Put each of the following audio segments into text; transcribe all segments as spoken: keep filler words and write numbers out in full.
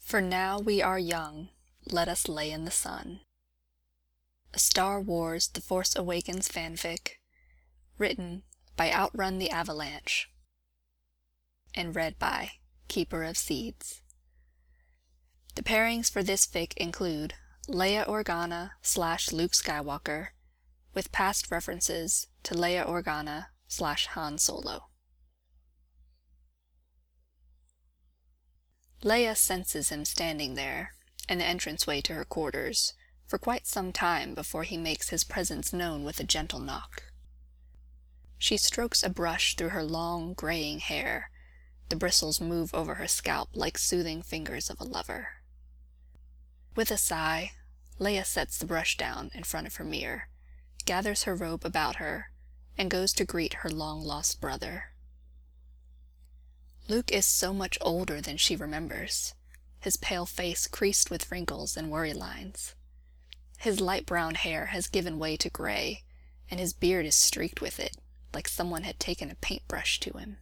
For now we are young, let us lay in the sun. A Star Wars The Force Awakens fanfic, written by Outrun the Avalanche, and read by Keeper of Seeds. The pairings for this fic include Leia Organa slash Luke Skywalker, with past references to Leia Organa slash Han Solo. Leia senses him standing there, in the entranceway to her quarters, for quite some time before he makes his presence known with a gentle knock. She strokes a brush through her long, graying hair. The bristles move over her scalp like soothing fingers of a lover. With a sigh, Leia sets the brush down in front of her mirror, gathers her robe about her, and goes to greet her long-lost brother. Luke is so much older than she remembers, his pale face creased with wrinkles and worry lines. His light brown hair has given way to gray, and his beard is streaked with it, like someone had taken a paintbrush to him.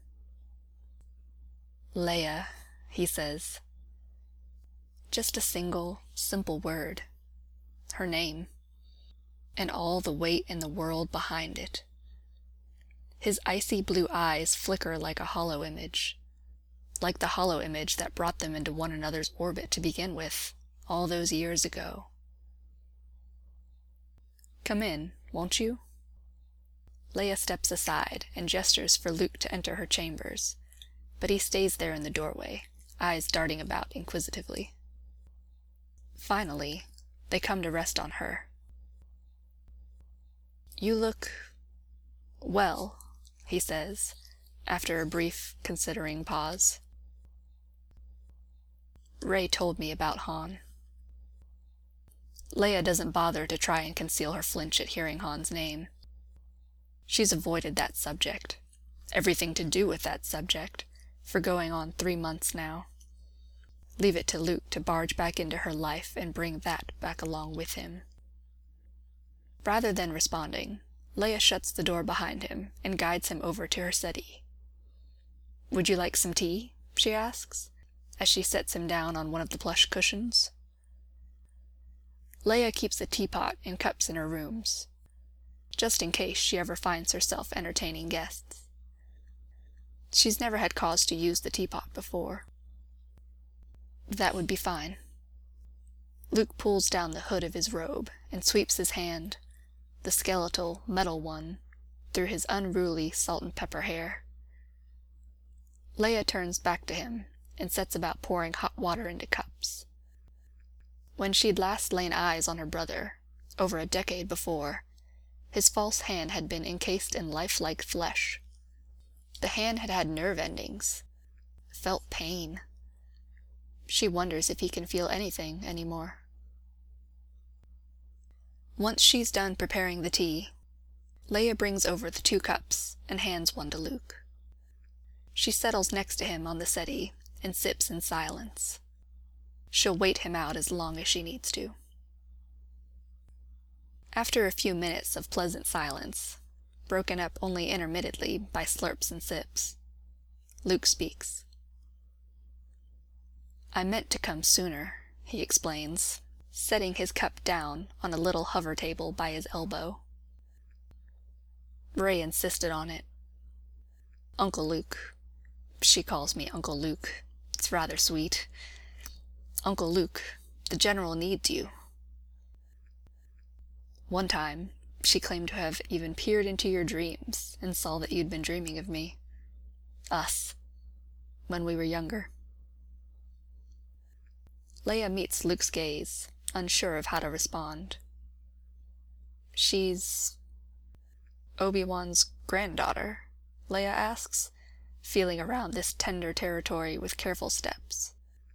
"Leia," he says. Just a single, simple word. Her name. And all the weight in the world behind it. His icy blue eyes flicker like a hollow image. Like the hollow image that brought them into one another's orbit to begin with, all those years ago. "Come in, won't you?" Leia steps aside and gestures for Luke to enter her chambers, but he stays there in the doorway, eyes darting about inquisitively. Finally, they come to rest on her. "You look... well," he says, after a brief, considering pause. "Rey told me about Han." Leia doesn't bother to try and conceal her flinch at hearing Han's name. She's avoided that subject, everything to do with that subject, for going on three months now. Leave it to Luke to barge back into her life and bring that back along with him. Rather than responding, Leia shuts the door behind him and guides him over to her settee. "Would you like some tea?" she asks, as she sets him down on one of the plush cushions. Leia keeps a teapot and cups in her rooms, just in case she ever finds herself entertaining guests. She's never had cause to use the teapot before. That would be fine. Luke pulls down the hood of his robe and sweeps his hand, the skeletal, metal one, through his unruly salt and pepper hair. Leia turns back to him and sets about pouring hot water into cups. When she'd last laid eyes on her brother, over a decade before, his false hand had been encased in lifelike flesh. The hand had had nerve endings, felt pain. She wonders if he can feel anything anymore. Once she's done preparing the tea, Leia brings over the two cups and hands one to Luke. She settles next to him on the settee and sips in silence. She'll wait him out as long as she needs to. After a few minutes of pleasant silence, broken up only intermittently by slurps and sips, Luke speaks. "I meant to come sooner," he explains, setting his cup down on a little hover table by his elbow. "Rey insisted on it. Uncle Luke. She calls me Uncle Luke. It's rather sweet. Uncle Luke, the General needs you." One time, she claimed to have even peered into your dreams and saw that you'd been dreaming of me. Us. When we were younger. Leia meets Luke's gaze, unsure of how to respond. "She's... Obi-Wan's granddaughter?" Leia asks, feeling around this tender territory with careful steps.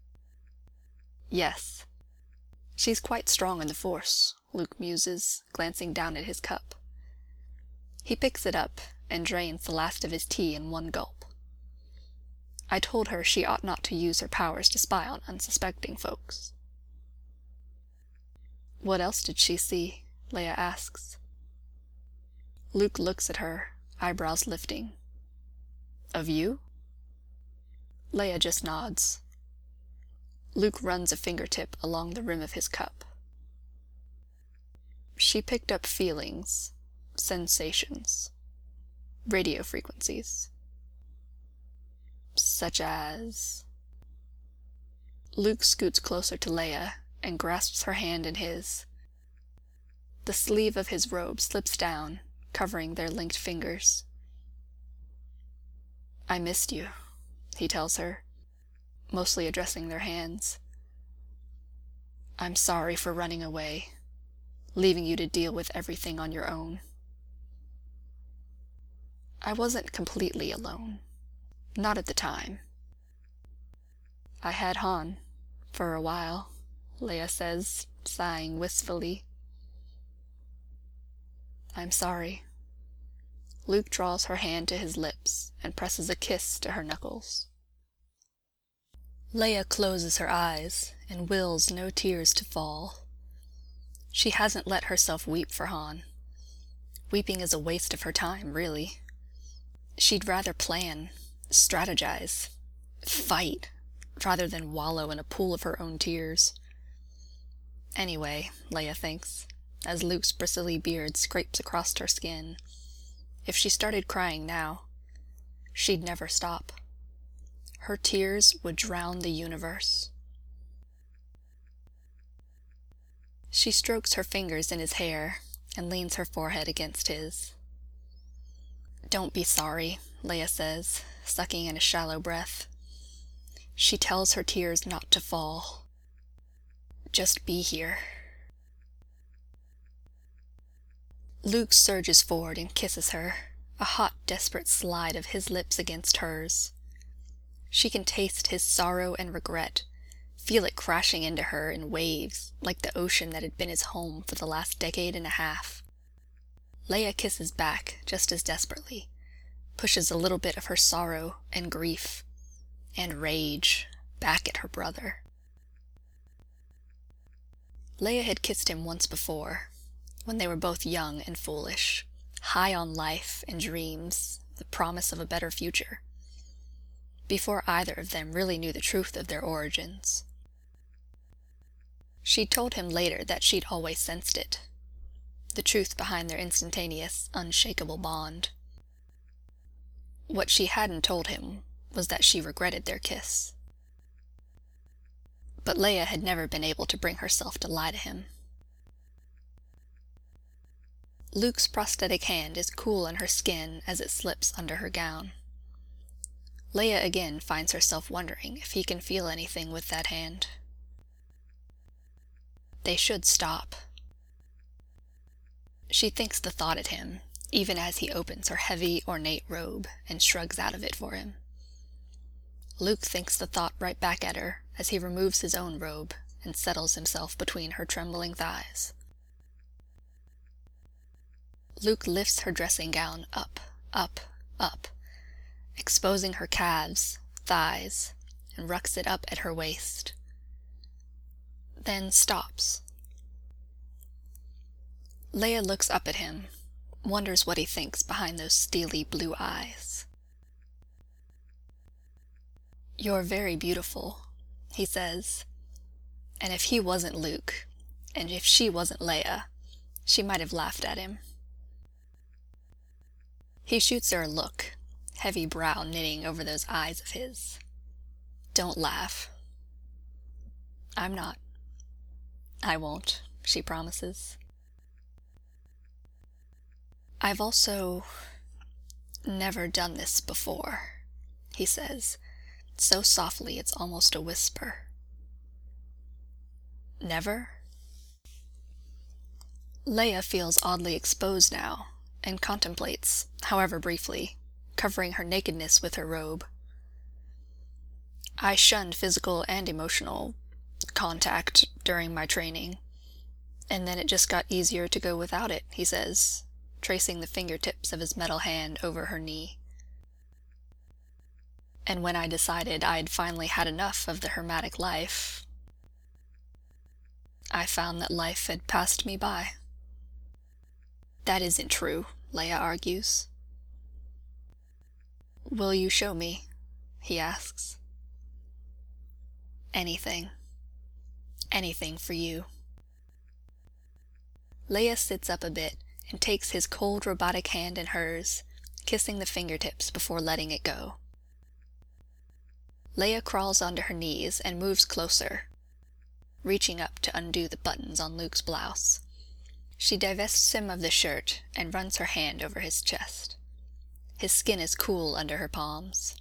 "Yes. She's quite strong in the Force," Luke muses, glancing down at his cup. He picks it up and drains the last of his tea in one gulp. "I told her she ought not to use her powers to spy on unsuspecting folks." "What else did she see?" Leia asks. Luke looks at her, eyebrows lifting. "Of you?" Leia just nods. Luke runs a fingertip along the rim of his cup. She picked up feelings, sensations, radio frequencies. Such as... Luke scoots closer to Leia and grasps her hand in his. The sleeve of his robe slips down, covering their linked fingers. "I missed you," he tells her, mostly addressing their hands. "I'm sorry for running away, leaving you to deal with everything on your own." I wasn't completely alone. Not at the time. I had Han, for a while, Leia says, sighing wistfully. "I'm sorry." Luke draws her hand to his lips and presses a kiss to her knuckles. Leia closes her eyes and wills no tears to fall. She hasn't let herself weep for Han. Weeping is a waste of her time, really. She'd rather plan, strategize, fight, rather than wallow in a pool of her own tears. Anyway, Leia thinks, as Luke's bristly beard scrapes across her skin, if she started crying now, she'd never stop. Her tears would drown the universe. She strokes her fingers in his hair and leans her forehead against his. "Don't be sorry," Leia says, sucking in a shallow breath. She tells her tears not to fall. "Just be here." Luke surges forward and kisses her, a hot, desperate slide of his lips against hers. She can taste his sorrow and regret, feel it crashing into her in waves, like the ocean that had been his home for the last decade and a half. Leia kisses back just as desperately, pushes a little bit of her sorrow and grief and rage back at her brother. Leia had kissed him once before, when they were both young and foolish, high on life and dreams, the promise of a better future, before either of them really knew the truth of their origins. She'd told him later that she'd always sensed it, the truth behind their instantaneous, unshakable bond. What she hadn't told him was that she regretted their kiss. But Leia had never been able to bring herself to lie to him. Luke's prosthetic hand is cool on her skin as it slips under her gown. Leia again finds herself wondering if he can feel anything with that hand. They should stop. She thinks the thought at him, even as he opens her heavy, ornate robe and shrugs out of it for him. Luke thinks the thought right back at her as he removes his own robe and settles himself between her trembling thighs. Luke lifts her dressing gown up, up, up, exposing her calves, thighs, and rucks it up at her waist. Then stops. Leia looks up at him, wonders what he thinks behind those steely blue eyes. "You're very beautiful," he says, and if he wasn't Luke, and if she wasn't Leia, she might have laughed at him. He shoots her a look, heavy brow knitting over those eyes of his. "Don't laugh." "I'm not." "I won't," she promises. "I've also never done this before," he says, so softly it's almost a whisper. "Never?" Leia feels oddly exposed now, and contemplates, however briefly, covering her nakedness with her robe. "I shunned physical and emotional contact during my training, and then it just got easier to go without it," he says, tracing the fingertips of his metal hand over her knee. "And when I decided I'd finally had enough of the hermetic life, I found that life had passed me by." "That isn't true," Leia argues. "Will you show me?" he asks. "Anything." Anything for you. Leia sits up a bit and takes his cold robotic hand in hers, kissing the fingertips before letting it go. Leia crawls onto her knees and moves closer, reaching up to undo the buttons on Luke's blouse. She divests him of the shirt and runs her hand over his chest. His skin is cool under her palms.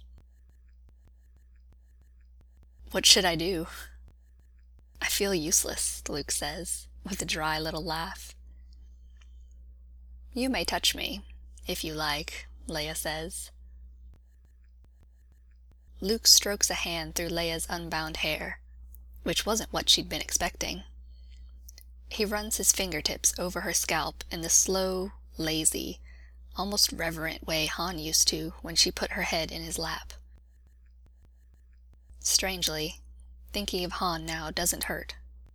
"What should I do?" "I feel useless," Luke says, with a dry little laugh. "You may touch me, if you like," Leia says. Luke strokes a hand through Leia's unbound hair, which wasn't what she'd been expecting. He runs his fingertips over her scalp in the slow, lazy, almost reverent way Han used to when she put her head in his lap. Strangely, thinking of Han now doesn't hurt.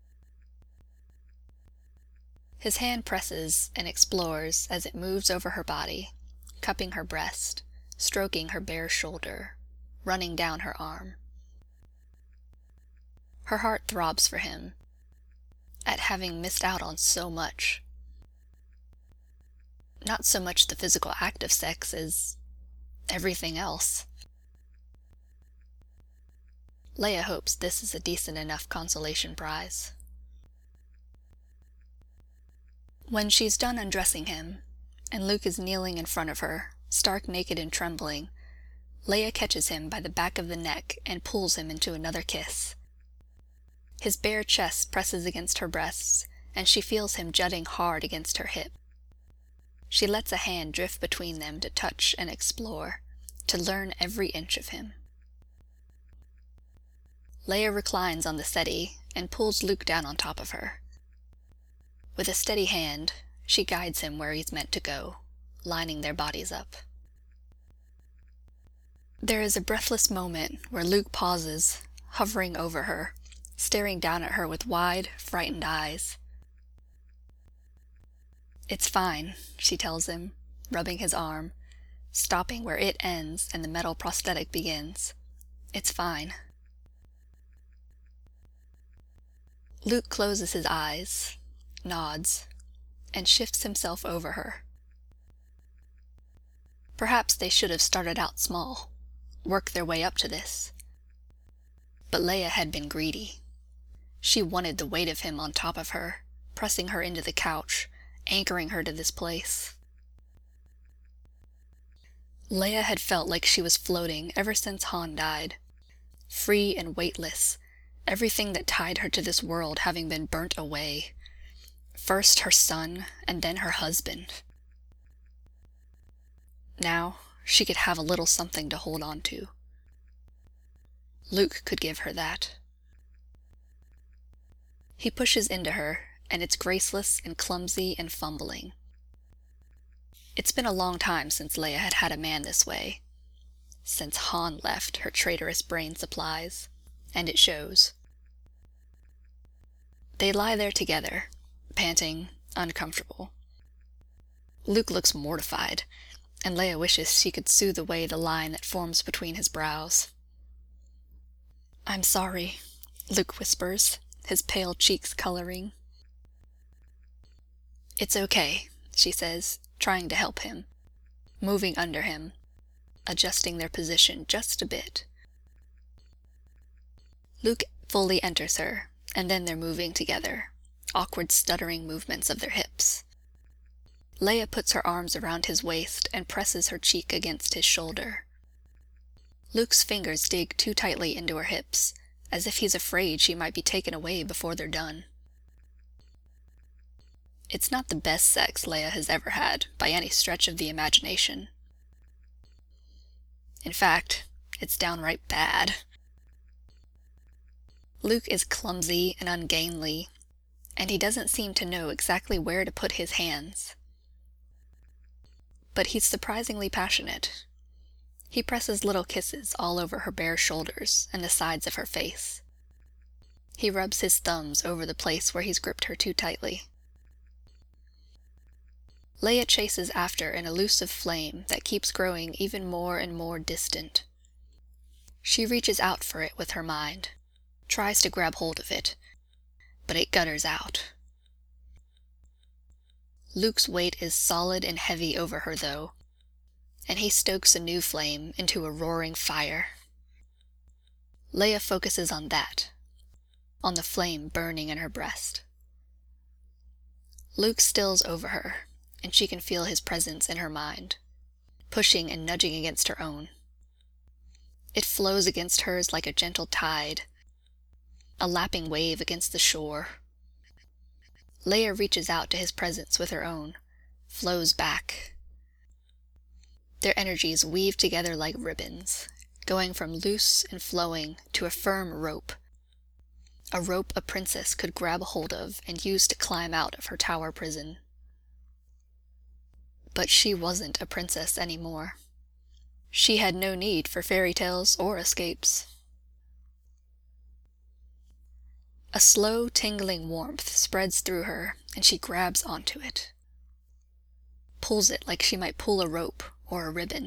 His hand presses and explores as it moves over her body, cupping her breast, stroking her bare shoulder, running down her arm. Her heart throbs for him, at having missed out on so much. Not so much the physical act of sex as everything else. Leia hopes this is a decent enough consolation prize. When she's done undressing him, and Luke is kneeling in front of her, stark naked and trembling, Leia catches him by the back of the neck and pulls him into another kiss. His bare chest presses against her breasts, and she feels him jutting hard against her hip. She lets a hand drift between them to touch and explore, to learn every inch of him. Leia reclines on the settee and pulls Luke down on top of her. With a steady hand, she guides him where he's meant to go, lining their bodies up. There is a breathless moment where Luke pauses, hovering over her, staring down at her with wide, frightened eyes. "It's fine," she tells him, rubbing his arm, stopping where it ends and the metal prosthetic begins. "It's fine." Luke closes his eyes, nods, and shifts himself over her. Perhaps they should have started out small, worked their way up to this. But Leia had been greedy. She wanted the weight of him on top of her, pressing her into the couch, anchoring her to this place. Leia had felt like she was floating ever since Han died, free and weightless, everything that tied her to this world having been burnt away. First her son, and then her husband. Now she could have a little something to hold on to. Luke could give her that. He pushes into her, and it's graceless and clumsy and fumbling. It's been a long time since Leia had had a man this way. Since Han left her traitorous brain supplies, and it shows. They lie there together, panting, uncomfortable. Luke looks mortified, and Leia wishes she could soothe away the line that forms between his brows. "I'm sorry," Luke whispers, his pale cheeks coloring. "It's okay," she says, trying to help him, moving under him, adjusting their position just a bit. Luke fully enters her, and then they're moving together, awkward stuttering movements of their hips. Leia puts her arms around his waist and presses her cheek against his shoulder. Luke's fingers dig too tightly into her hips, as if he's afraid she might be taken away before they're done. It's not the best sex Leia has ever had, by any stretch of the imagination. In fact, it's downright bad. Luke is clumsy and ungainly, and he doesn't seem to know exactly where to put his hands. But he's surprisingly passionate. He presses little kisses all over her bare shoulders and the sides of her face. He rubs his thumbs over the place where he's gripped her too tightly. Leia chases after an elusive flame that keeps growing even more and more distant. She reaches out for it with her mind, tries to grab hold of it, but it gutters out. Luke's weight is solid and heavy over her, though, and he stokes a new flame into a roaring fire. Leia focuses on that, on the flame burning in her breast. Luke stills over her, and she can feel his presence in her mind, pushing and nudging against her own. It flows against hers like a gentle tide, a lapping wave against the shore. Leia reaches out to his presence with her own, flows back. Their energies weave together like ribbons, going from loose and flowing to a firm rope, a rope a princess could grab a hold of and use to climb out of her tower prison. But she wasn't a princess anymore. She had no need for fairy tales or escapes. A slow, tingling warmth spreads through her, and she grabs onto it. Pulls it like she might pull a rope or a ribbon.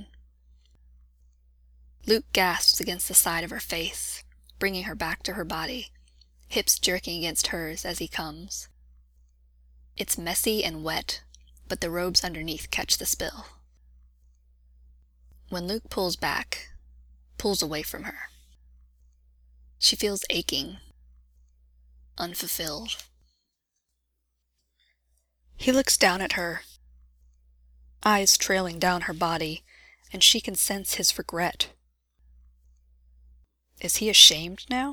Luke gasps against the side of her face, bringing her back to her body, hips jerking against hers as he comes. It's messy and wet, but the robes underneath catch the spill. When Luke pulls back, pulls away from her, she feels aching, unfulfilled. He looks down at her, eyes trailing down her body, and she can sense his regret. Is he ashamed now?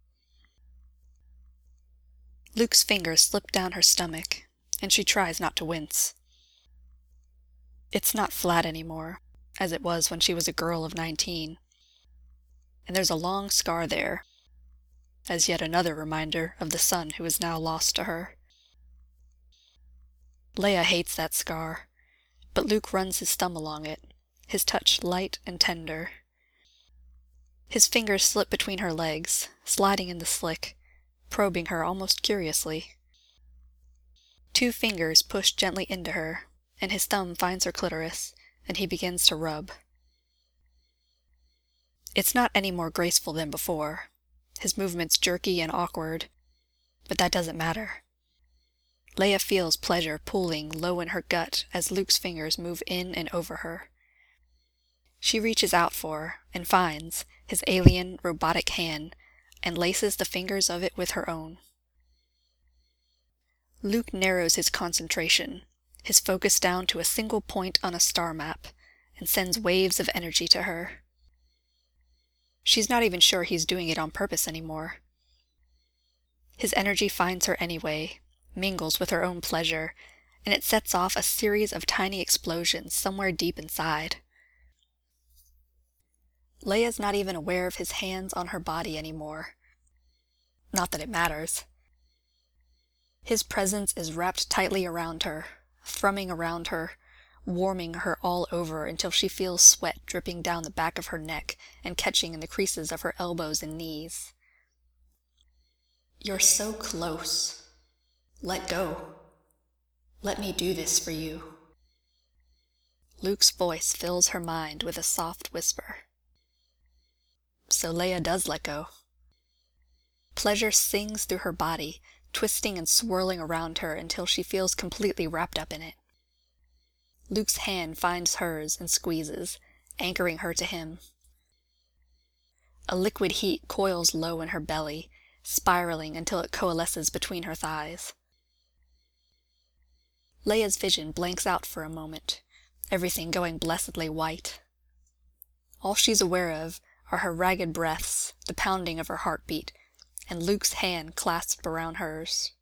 Luke's fingers slip down her stomach, and she tries not to wince. It's not flat anymore, as it was when she was a girl of nineteen, and there's a long scar there, as yet another reminder of the son who is now lost to her. Leia hates that scar, but Luke runs his thumb along it, his touch light and tender. His fingers slip between her legs, sliding in the slick, probing her almost curiously. Two fingers push gently into her, and his thumb finds her clitoris, and he begins to rub. It's not any more graceful than before, his movements jerky and awkward, but that doesn't matter. Leia feels pleasure pooling low in her gut as Luke's fingers move in and over her. She reaches out for, and finds, his alien, robotic hand, and laces the fingers of it with her own. Luke narrows his concentration, his focus down to a single point on a star map, and sends waves of energy to her. She's not even sure he's doing it on purpose anymore. His energy finds her anyway, mingles with her own pleasure, and it sets off a series of tiny explosions somewhere deep inside. Leia's not even aware of his hands on her body anymore. Not that it matters. His presence is wrapped tightly around her, thrumming around her, warming her all over until she feels sweat dripping down the back of her neck and catching in the creases of her elbows and knees. You're so close. Let go. Let me do this for you. Luke's voice fills her mind with a soft whisper. So Leia does let go. Pleasure sings through her body, twisting and swirling around her until she feels completely wrapped up in it. Luke's hand finds hers and squeezes, anchoring her to him. A liquid heat coils low in her belly, spiraling until it coalesces between her thighs. Leia's vision blanks out for a moment, everything going blessedly white. All she's aware of are her ragged breaths, the pounding of her heartbeat, and Luke's hand clasped around hers.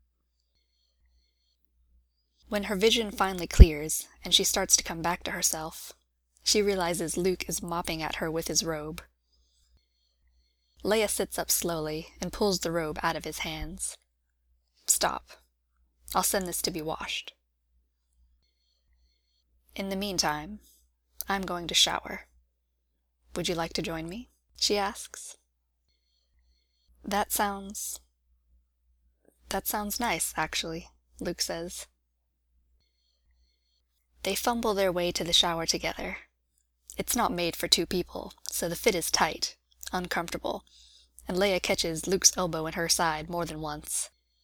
When her vision finally clears, and she starts to come back to herself, she realizes Luke is mopping at her with his robe. Leia sits up slowly and pulls the robe out of his hands. Stop. I'll send this to be washed. In the meantime, I'm going to shower. Would you like to join me? She asks. That sounds... That sounds nice, actually, Luke says. They fumble their way to the shower together. It's not made for two people, so the fit is tight, uncomfortable, and Leia catches Luke's elbow in her side more than once.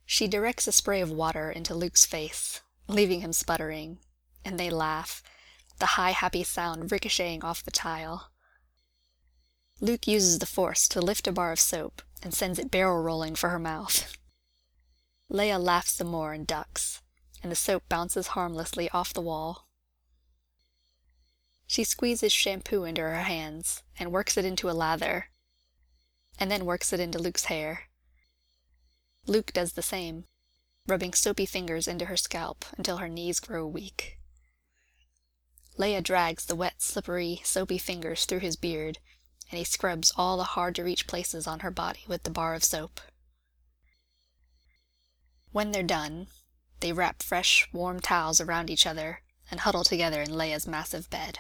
She directs a spray of water into Luke's face, leaving him sputtering, and they laugh, the high, happy sound ricocheting off the tile. Luke uses the force to lift a bar of soap and sends it barrel-rolling for her mouth. Leia laughs some more and ducks, and the soap bounces harmlessly off the wall. She squeezes shampoo into her hands and works it into a lather, and then works it into Luke's hair. Luke does the same, rubbing soapy fingers into her scalp until her knees grow weak. Leia drags the wet, slippery, soapy fingers through his beard, and he scrubs all the hard-to-reach places on her body with the bar of soap. When they're done, they wrap fresh, warm towels around each other and huddle together in Leia's massive bed.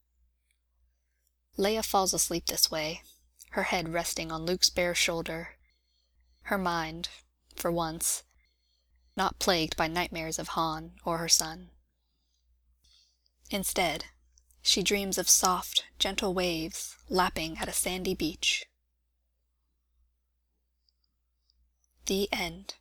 Leia falls asleep this way, her head resting on Luke's bare shoulder, her mind, for once, not plagued by nightmares of Han or her son. Instead, she dreams of soft, gentle waves lapping at a sandy beach. The end.